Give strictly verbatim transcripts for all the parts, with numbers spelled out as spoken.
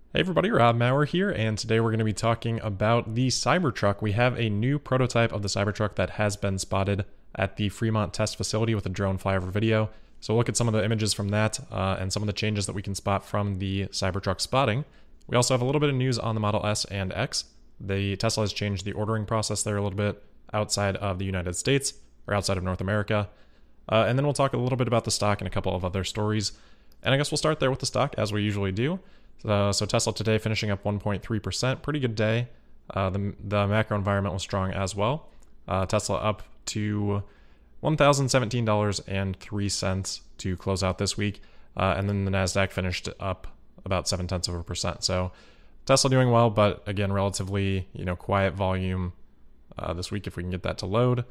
Hey everybody, Rob Maurer here, and today we're going to be talking about the Cybertruck. We have a new prototype of the Cybertruck that has been spotted at the Fremont test facility with a drone flyover video. So we'll look at some of the images from that uh, and some of the changes that we can spot from the Cybertruck spotting. We also have a little bit of news on the Model S and X. The Tesla has changed the ordering process there a little bit outside of the United States, or outside of North America. Uh, and then we'll talk a little bit about the stock and a couple of other stories. And I guess we'll start there with the stock, as we usually do. Uh, so Tesla today finishing up one point three percent, pretty good day. Uh, the, the macro environment was strong as well. Uh, Tesla up to one thousand seventeen dollars and three cents to close out this week. Uh, and then the NASDAQ finished up about seven tenths of a percent. So Tesla doing well, but again, relatively, you know, quiet volume uh, this week if we can get that to load.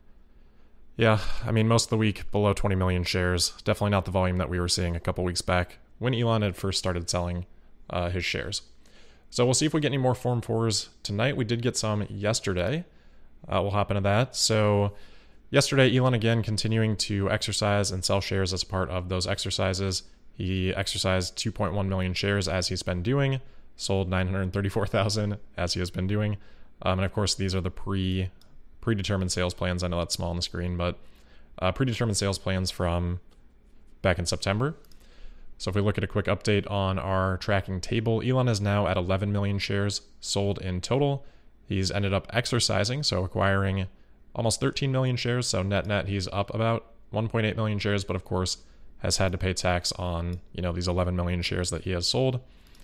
Yeah, I mean, most of the week below twenty million shares. Definitely not the volume that we were seeing a couple weeks back when Elon had first started selling Uh, his shares. So we'll see if we get any more Form fours tonight. We did get some yesterday. Uh, we'll hop into that. So yesterday, Elon again continuing to exercise and sell shares as part of those exercises. He exercised two point one million shares as he's been doing, sold nine hundred thirty-four thousand as he has been doing. Um, and of course, these are the pre, predetermined sales plans. I know that's small on the screen, but uh, predetermined sales plans from back in September. So if we look at a quick update on our tracking table, Elon is now at eleven million shares sold in total. He's ended up exercising, so acquiring almost thirteen million shares. So net net, he's up about one point eight million shares, but of course has had to pay tax on, you know, these eleven million shares that he has sold.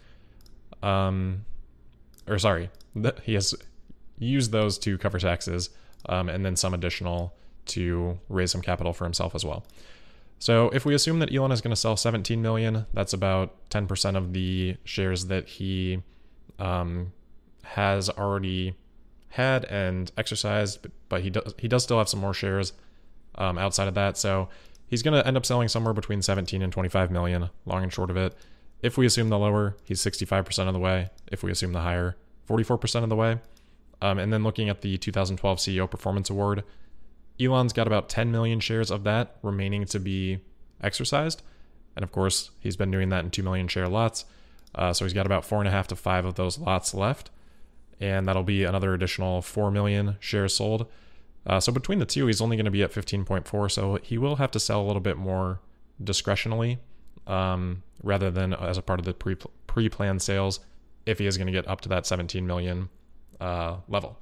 Um, or sorry, he has used those to cover taxes, um, and then some additional to raise some capital for himself as well. So if we assume that Elon is going to sell seventeen million, that's about ten percent of the shares that he um, has already had and exercised, but he does, he does still have some more shares um, outside of that. So he's going to end up selling somewhere between seventeen and twenty-five million, long and short of it. If we assume the lower, he's sixty-five percent of the way. If we assume the higher, forty-four percent of the way. Um, and then looking at the two thousand twelve C E O Performance Award, Elon's got about ten million shares of that remaining to be exercised. And of course, he's been doing that in two million share lots. Uh, so he's got about four and a half to five of those lots left. And that'll be another additional four million shares sold. Uh, so between the two, he's only going to be at fifteen point four. So he will have to sell a little bit more discretionally um, rather than as a part of the pre pre-planned sales if he is going to get up to that seventeen million uh, level.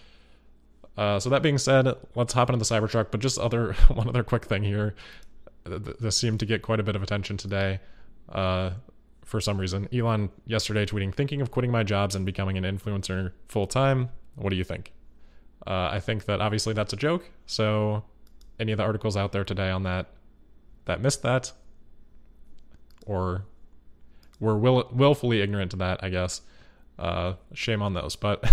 Uh, so that being said, let's hop into the Cybertruck. But just other one other quick thing here. This seemed to get quite a bit of attention today uh, for some reason. Elon yesterday tweeting, thinking of quitting my jobs and becoming an influencer full time. What do you think? Uh, I think that obviously that's a joke. So any of the articles out there today on that that missed that or were will, willfully ignorant to that, I guess. Uh, shame on those. But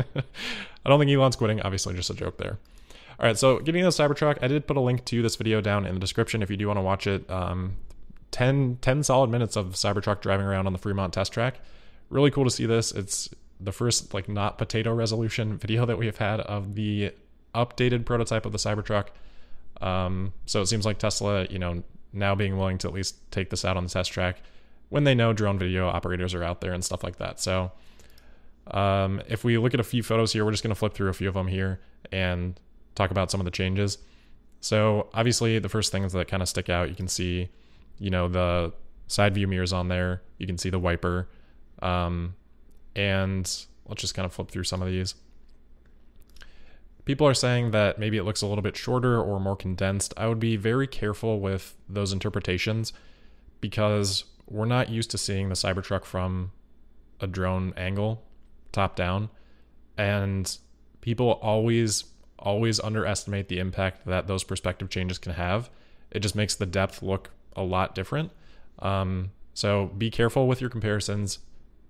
I don't think Elon's quitting. Obviously, just a joke there. All right, so getting into the Cybertruck, I did put a link to this video down in the description if you do want to watch it. Um, ten, ten solid minutes of Cybertruck driving around on the Fremont test track. Really cool to see this. It's the first like not potato resolution video that we have had of the updated prototype of the Cybertruck. Um, so it seems like Tesla, you know, now being willing to at least take this out on the test track when they know drone video operators are out there and stuff like that. So um, if we look at a few photos here, we're just going to flip through a few of them here and talk about some of the changes. So obviously the first things that kind of stick out, you can see, you know, the side view mirrors on there. You can see the wiper. Um, and let's just kind of flip through some of these. People are saying that maybe it looks a little bit shorter or more condensed. I would be very careful with those interpretations because we're not used to seeing the Cybertruck from a drone angle, top down. And people always always underestimate the impact that those perspective changes can have. It just makes the depth look a lot different. Um, so be careful with your comparisons.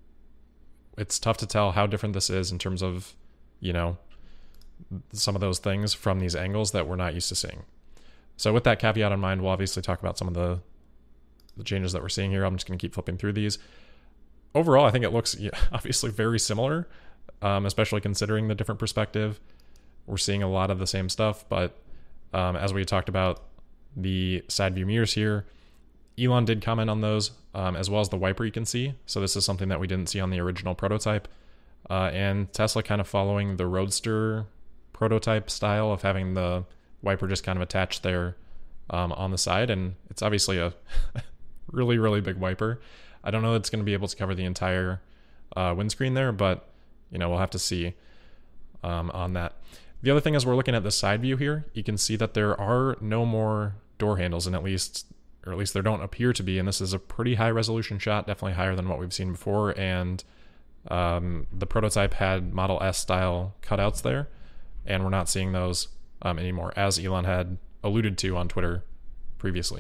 It's tough to tell how different this is in terms of, you know, some of those things from these angles that we're not used to seeing. So with that caveat in mind, we'll obviously talk about some of the, the changes that we're seeing here. I'm just going to keep flipping through these. Overall, I think it looks yeah, obviously very similar, um, especially considering the different perspective. We're seeing a lot of the same stuff, but um, as we talked about the side view mirrors here, Elon did comment on those, um, as well as the wiper you can see. So this is something that we didn't see on the original prototype. Uh, and Tesla kind of following the Roadster prototype style of having the wiper just kind of attached there um, on the side. And it's obviously a really, really big wiper. I don't know that it's going to be able to cover the entire uh, windscreen there, but you know, we'll have to see um, on that. The other thing is we're looking at the side view here. You can see that there are no more door handles, and at least, or at least there don't appear to be. And this is a pretty high resolution shot, definitely higher than what we've seen before. And um, the prototype had Model S style cutouts there, and we're not seeing those um, anymore, as Elon had alluded to on Twitter previously.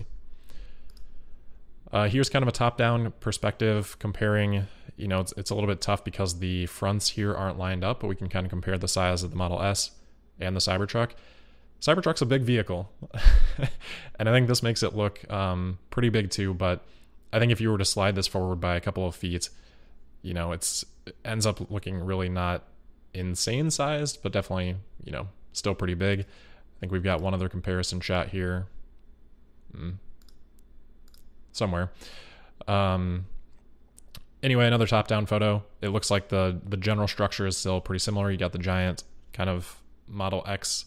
Uh, here's kind of a top-down perspective comparing, you know, it's, it's a little bit tough because the fronts here aren't lined up, but we can kind of compare the size of the Model S and the Cybertruck. Cybertruck's a big vehicle, and I think this makes it look um, pretty big too, but I think if you were to slide this forward by a couple of feet, you know, it's, it ends up looking really not insane sized, but definitely, you know, still pretty big. I think we've got one other comparison shot here. Mm. Somewhere. Um, anyway, another top-down photo. It looks like the the general structure is still pretty similar. You got the giant kind of Model X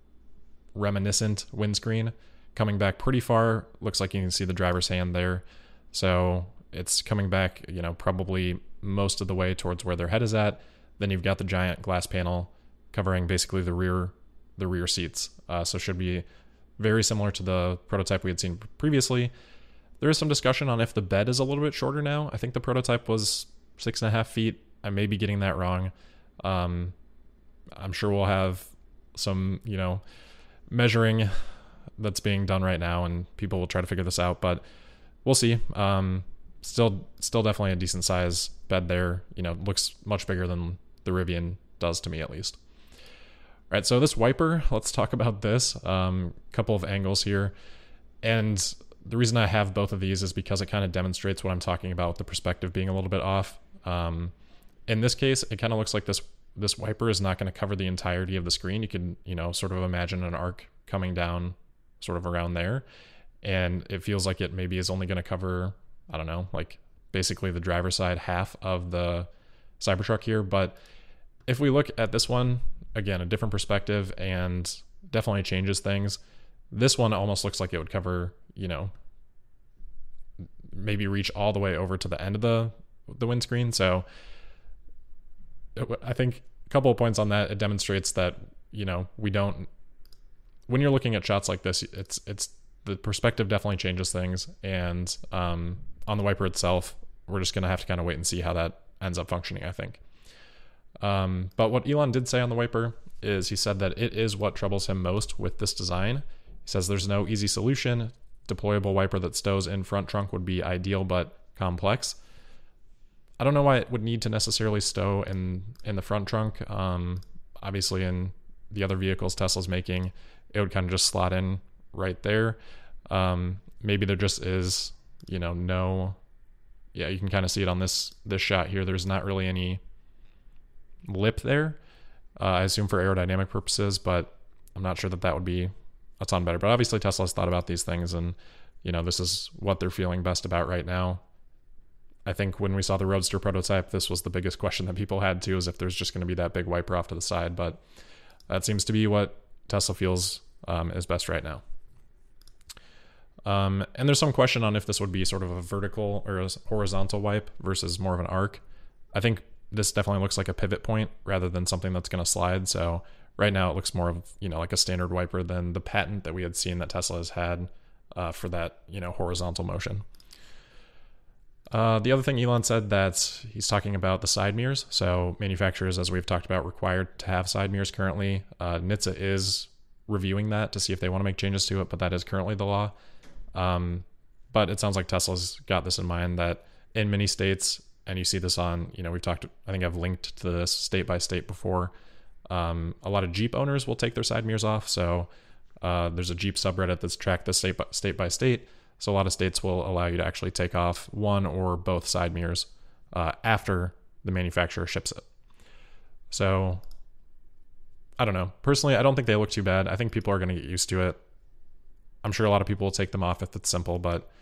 reminiscent windscreen coming back pretty far. Looks like you can see the driver's hand there. So it's coming back, you know, probably most of the way towards where their head is at. Then you've got the giant glass panel covering basically the rear the rear seats. Uh, so should be very similar to the prototype we had seen previously. There is some discussion on if the bed is a little bit shorter now. I think the prototype was six and a half feet. I may be getting that wrong. Um, I'm sure we'll have some, you know, measuring that's being done right now, and people will try to figure this out, but we'll see. Um, still, still definitely a decent size bed there. You know, looks much bigger than the Rivian does to me, at least. All right, so this wiper, let's talk about this. Um, couple of angles here. And the reason I have both of these is because it kind of demonstrates what I'm talking about with the perspective being a little bit off. Um, in this case, it kind of looks like this this wiper is not going to cover the entirety of the screen. You can, you know, sort of imagine an arc coming down sort of around there. And it feels like it maybe is only going to cover, I don't know, like basically the driver's side half of the Cybertruck here. But if we look at this one, again, a different perspective and definitely changes things. This one almost looks like it would cover, you know, maybe reach all the way over to the end of the the windscreen. So I think a couple of points on that. It demonstrates that, you know, we don't, when you're looking at shots like this, it's it's the perspective definitely changes things. And um, on the wiper itself, we're just going to have to kind of wait and see how that ends up functioning, I think. Um, but what Elon did say on the wiper is he said that it is what troubles him most with this design. He says there's no easy solution. Deployable wiper that stows in front trunk would be ideal, but complex. I don't know why it would need to necessarily stow in, in the front trunk. Um, obviously, in the other vehicles Tesla's making, it would kind of just slot in right there. Um, maybe there just is, you know, no... Yeah, you can kind of see it on this this shot here. There's not really any lip there, uh, I assume for aerodynamic purposes, but I'm not sure that that would be a ton better. But obviously Tesla's thought about these things, and you know, this is what they're feeling best about right now. I think when we saw the Roadster prototype, this was the biggest question that people had too, is if there's just going to be that big wiper off to the side. But that seems to be what Tesla feels um, is best right now. Um, and there's some question on if this would be sort of a vertical or a horizontal wipe versus more of an arc. I think this definitely looks like a pivot point rather than something that's going to slide. So right now it looks more of, you know, like a standard wiper than the patent that we had seen that Tesla has had uh, for that, you know, horizontal motion. Uh, the other thing Elon said that he's talking about the side mirrors. So manufacturers, as we've talked about, required to have side mirrors currently. Uh, N H T S A is reviewing that to see if they want to make changes to it, but that is currently the law. Um, but it sounds like Tesla's got this in mind that in many states, and you see this on, you know, we've talked, I think I've linked to this state by state before. Um, a lot of Jeep owners will take their side mirrors off. So uh, there's a Jeep subreddit that's tracked this state by state by state. So a lot of states will allow you to actually take off one or both side mirrors uh, after the manufacturer ships it. So I don't know. Personally, I don't think they look too bad. I think people are going to get used to it. I'm sure a lot of people will take them off if it's simple, but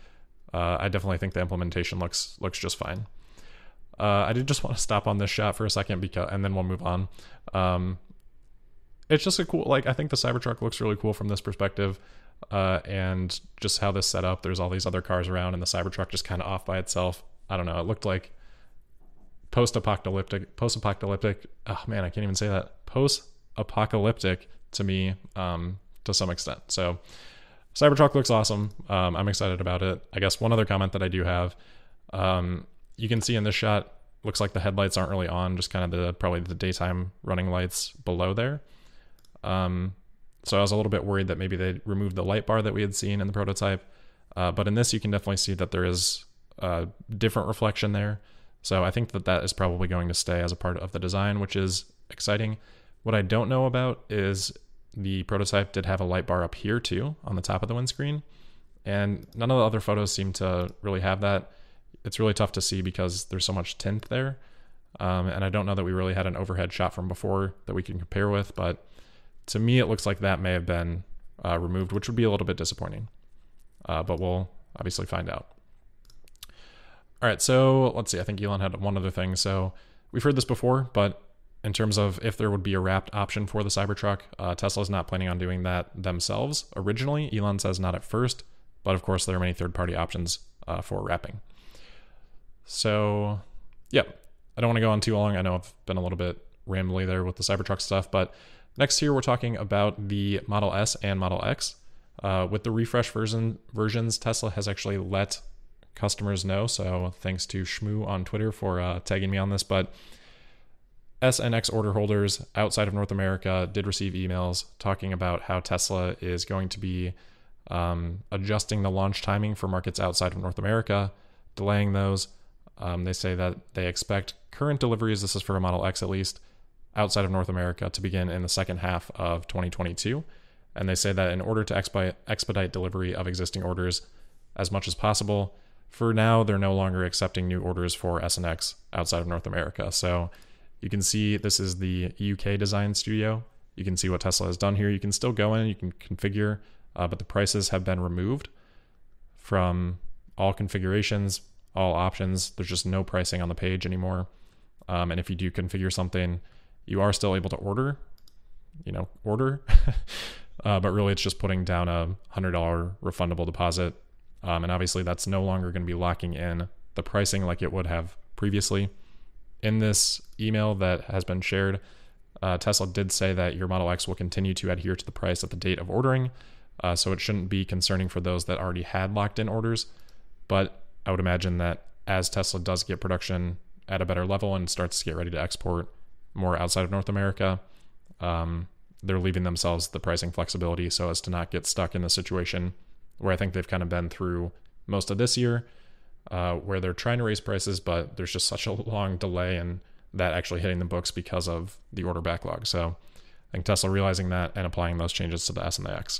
uh, I definitely think the implementation looks looks just fine. Uh, I did just want to stop on this shot for a second because, and then we'll move on. Um, it's just a cool, like, I think the Cybertruck looks really cool from this perspective. Uh, and just how this set up, there's all these other cars around and the Cybertruck just kind of off by itself. I don't know. It looked like post-apocalyptic, post-apocalyptic. Oh man, I can't even say that. Post-apocalyptic to me, um, to some extent. So Cybertruck looks awesome. Um, I'm excited about it. I guess one other comment that I do have, um, you can see in this shot, looks like the headlights aren't really on, just kind of the probably the daytime running lights below there. Um, so I was a little bit worried that maybe they removed the light bar that we had seen in the prototype. Uh, but in this, you can definitely see that there is a different reflection there. So I think that that is probably going to stay as a part of the design, which is exciting. What I don't know about is the prototype did have a light bar up here too, on the top of the windscreen. And none of the other photos seem to really have that. It's really tough to see because there's so much tint there. Um, and I don't know that we really had an overhead shot from before that we can compare with, but to me, it looks like that may have been uh, removed, which would be a little bit disappointing. Uh, but we'll obviously find out. All right, so let's see. I think Elon had one other thing. So we've heard this before, but in terms of if there would be a wrapped option for the Cybertruck, uh, Tesla's not planning on doing that themselves. Originally, Elon says not at first, but of course there are many third-party options uh, for wrapping. So, yeah, I don't want to go on too long. I know I've been a little bit rambly there with the Cybertruck stuff, but next here we're talking about the Model S and Model X. Uh, with the refresh version versions, Tesla has actually let customers know, so thanks to Shmoo on Twitter for uh, tagging me on this, but S and X order holders outside of North America did receive emails talking about how Tesla is going to be um, adjusting the launch timing for markets outside of North America, delaying those. Um, they say that they expect current deliveries, this is for a Model X at least, outside of North America to begin in the second half of twenty twenty-two. And they say that in order to expedite, expedite delivery of existing orders as much as possible, for now, they're no longer accepting new orders for S and X outside of North America. So you can see this is the U K design studio. You can see what Tesla has done here. You can still go in, you can configure, uh, but the prices have been removed from all configurations, all options. There's just no pricing on the page anymore. Um, and if you do configure something, you are still able to order, you know, order. uh, but really it's just putting down a one hundred dollars refundable deposit. Um, and obviously that's no longer going to be locking in the pricing like it would have previously. In this email that has been shared, uh, Tesla did say that your Model X will continue to adhere to the price at the date of ordering. Uh, so it shouldn't be concerning for those that already had locked in orders. But I would imagine that as Tesla does get production at a better level and starts to get ready to export more outside of North America, um, they're leaving themselves the pricing flexibility so as to not get stuck in a situation where I think they've kind of been through most of this year, uh, where they're trying to raise prices, but there's just such a long delay in that actually hitting the books because of the order backlog. So I think Tesla realizing that and applying those changes to the S and the X.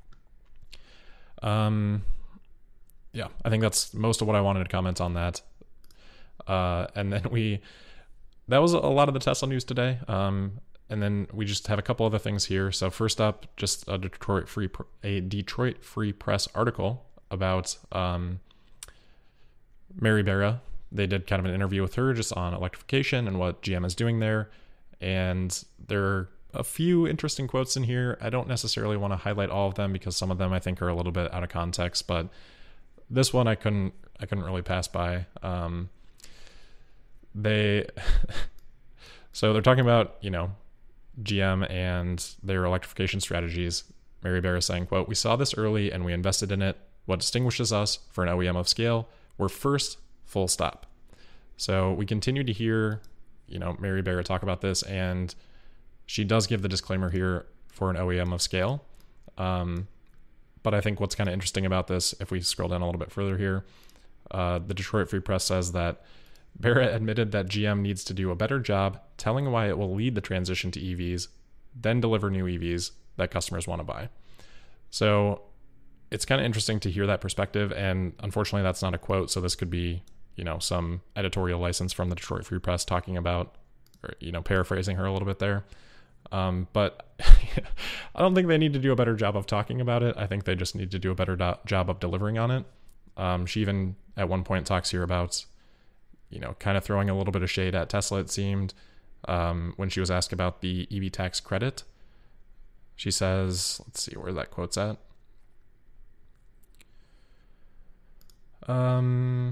Um, yeah, I think that's most of what I wanted to comment on that. Uh, and then we, that was a lot of the Tesla news today. Um, and then we just have a couple other things here. So first up, just a Detroit Free, a Detroit Free Press article about um, Mary Barra. They did kind of an interview with her just on electrification and what G M is doing there. And there are a few interesting quotes in here. I don't necessarily want to highlight all of them because some of them I think are a little bit out of context, but this one I couldn't, I couldn't really pass by. Um, they, so they're talking about, you know, G M and their electrification strategies. Mary Barra is saying, quote, "We saw this early and we invested in it. What distinguishes us for an O E M of scale, we're first, full stop." So we continue to hear, you know, Mary Barra talk about this, and she does give the disclaimer here for an O E M of scale. Um, but I think what's kind of interesting about this, if we scroll down a little bit further here, uh, the Detroit Free Press says that Barra admitted that G M needs to do a better job telling why it will lead the transition to E Vs, then deliver new E Vs that customers want to buy. So it's kind of interesting to hear that perspective, and unfortunately that's not a quote, so this could be, you know, some editorial license from the Detroit Free Press talking about, or, you know, paraphrasing her a little bit there. Um, but I don't think they need to do a better job of talking about it. I think they just need to do a better do- job of delivering on it. Um, she even at one point talks here about, you know, kind of throwing a little bit of shade at Tesla, it seemed, um, when she was asked about the E V tax credit. She says, let's see where that quote's at. Um,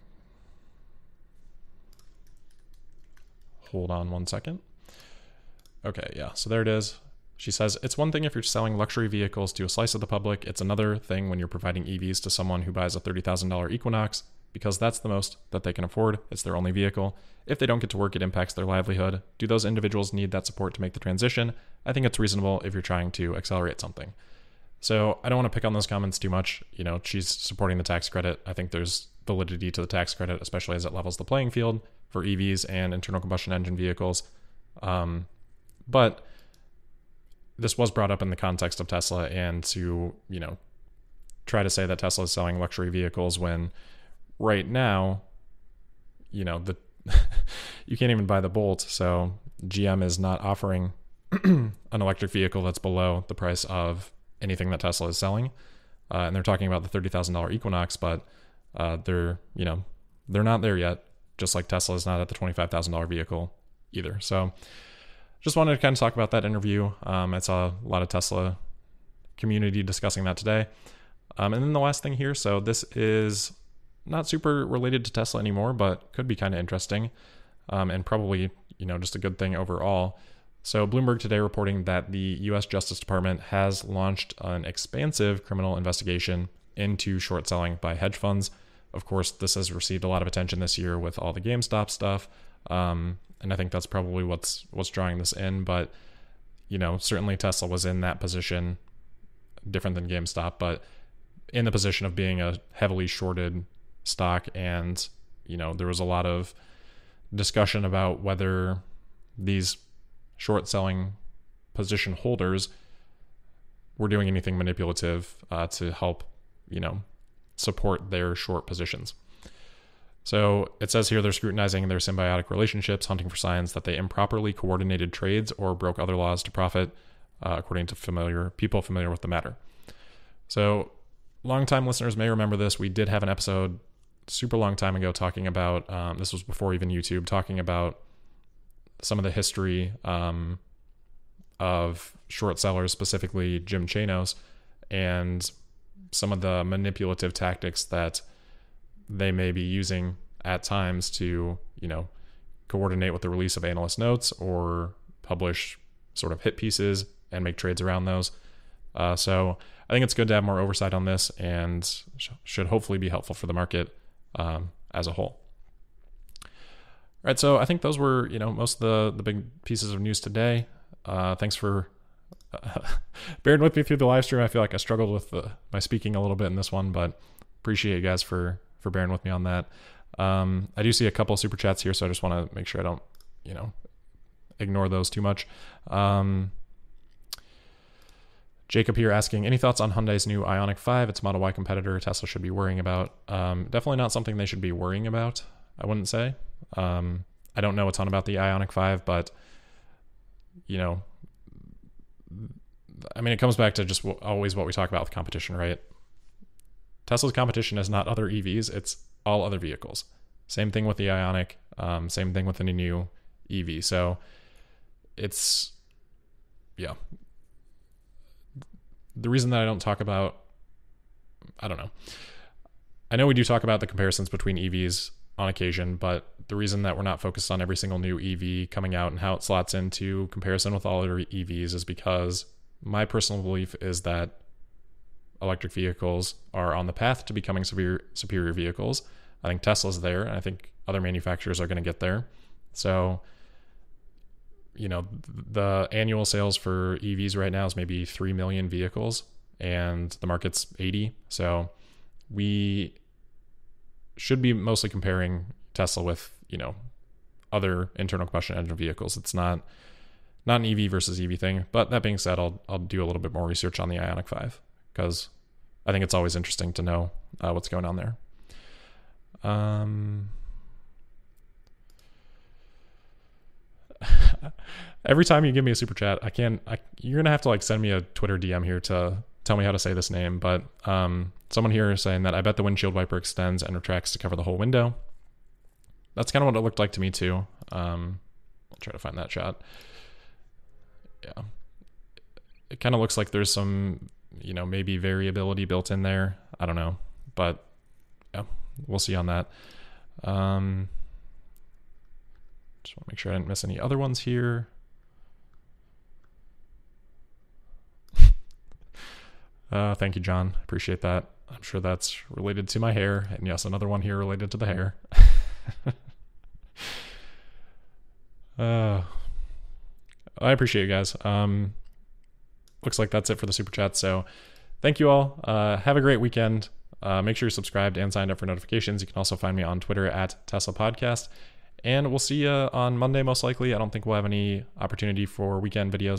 hold on one second. Okay, yeah, so there it is. She says, it's one thing if you're selling luxury vehicles to a slice of the public. It's another thing when you're providing E Vs to someone who buys a thirty thousand dollars Equinox because that's the most that they can afford. It's their only vehicle. If they don't get to work, it impacts their livelihood. Do those individuals need that support to make the transition? I think it's reasonable if you're trying to accelerate something. So I don't want to pick on those comments too much. You know, she's supporting the tax credit. I think there's validity to the tax credit, especially as it levels the playing field for E Vs and internal combustion engine vehicles. Um, but this was brought up in the context of Tesla, and to, you know, try to say that Tesla is selling luxury vehicles when right now, you know, the you can't even buy the Bolt. So G M is not offering an electric vehicle that's below the price of anything that Tesla is selling. Uh, and they're talking about the thirty thousand dollars Equinox, but uh, they're, you know, they're not there yet, just like Tesla is not at the twenty-five thousand dollars vehicle either. So just wanted to kind of talk about that interview. Um, I saw a lot of Tesla community discussing that today. Um, and then the last thing here, so this is not super related to Tesla anymore, but could be kind of interesting, um, and probably, you know, just a good thing overall. So Bloomberg today reporting that the U S Justice Department has launched an expansive criminal investigation into short selling by hedge funds. Of course, this has received a lot of attention this year with all the GameStop stuff. Um, and I think that's probably what's what's drawing this in. But, you know, certainly Tesla was in that position, different than GameStop, but in the position of being a heavily shorted stock. And, you know, there was a lot of discussion about whether these short selling position holders were doing anything manipulative uh, to help, you know, support their short positions. So it says here they're scrutinizing their symbiotic relationships, hunting for signs that they improperly coordinated trades or broke other laws to profit, uh, according to familiar people familiar with the matter. So longtime listeners may remember this. We did have an episode super long time ago talking about, um, this was before even YouTube, talking about some of the history um, of short sellers, specifically Jim Chanos, and some of the manipulative tactics that they may be using at times to, you know, coordinate with the release of analyst notes or publish sort of hit pieces and make trades around those. Uh, so I think it's good to have more oversight on this, and sh- should hopefully be helpful for the market um, as a whole. All right, so I think those were, you know, most of the, the big pieces of news today. Uh, thanks for uh, bearing with me through the live stream. I feel like I struggled with the, my speaking a little bit in this one, but appreciate you guys for for bearing with me on that. Um, I do see a couple super chats here, so I just want to make sure I don't, you know, ignore those too much. Um, Jacob here asking, any thoughts on Hyundai's new Ioniq five? It's a Model Y competitor Tesla should be worrying about. Um, definitely not something they should be worrying about, I wouldn't say. Um, I don't know a ton about the Ioniq five, but, you know, I mean, it comes back to just w- always what we talk about with competition, right? Tesla's competition is not other E Vs, it's all other vehicles. Same thing with the Ioniq, um, same thing with any new E V. So it's, yeah. The reason that I don't talk about, I don't know. I know we do talk about the comparisons between E Vs on occasion, but the reason that we're not focused on every single new E V coming out and how it slots into comparison with all other E Vs is because my personal belief is that electric vehicles are on the path to becoming superior, superior vehicles. I think Tesla's there, and I think other manufacturers are going to get there. So, you know, the annual sales for E Vs right now is maybe three million vehicles, and the market's eighty. So we should be mostly comparing Tesla with, you know, other internal combustion engine vehicles. It's not not an E V versus E V thing. But that being said, I'll I'll do a little bit more research on the Ioniq five, because I think it's always interesting to know uh, what's going on there. Um, every time you give me a super chat, I can't. I, you're gonna have to like send me a Twitter D M here to tell me how to say this name. But um, someone here is saying that I bet the windshield wiper extends and retracts to cover the whole window. That's kind of what it looked like to me too. Um, I'll try to find that shot. Yeah. It kind of looks like there's some, you know, maybe variability built in there. I don't know, but yeah, we'll see on that. Um, just want to make sure I didn't miss any other ones here. uh, thank you, John. Appreciate that. I'm sure that's related to my hair. And yes, another one here related to the hair. uh, I appreciate you guys. Um, looks like that's it for the super chat. So thank you all. Uh, have a great weekend. Uh, make sure you're subscribed and signed up for notifications. You can also find me on Twitter at Tesla Podcast. And we'll see you on Monday, most likely. I don't think we'll have any opportunity for weekend videos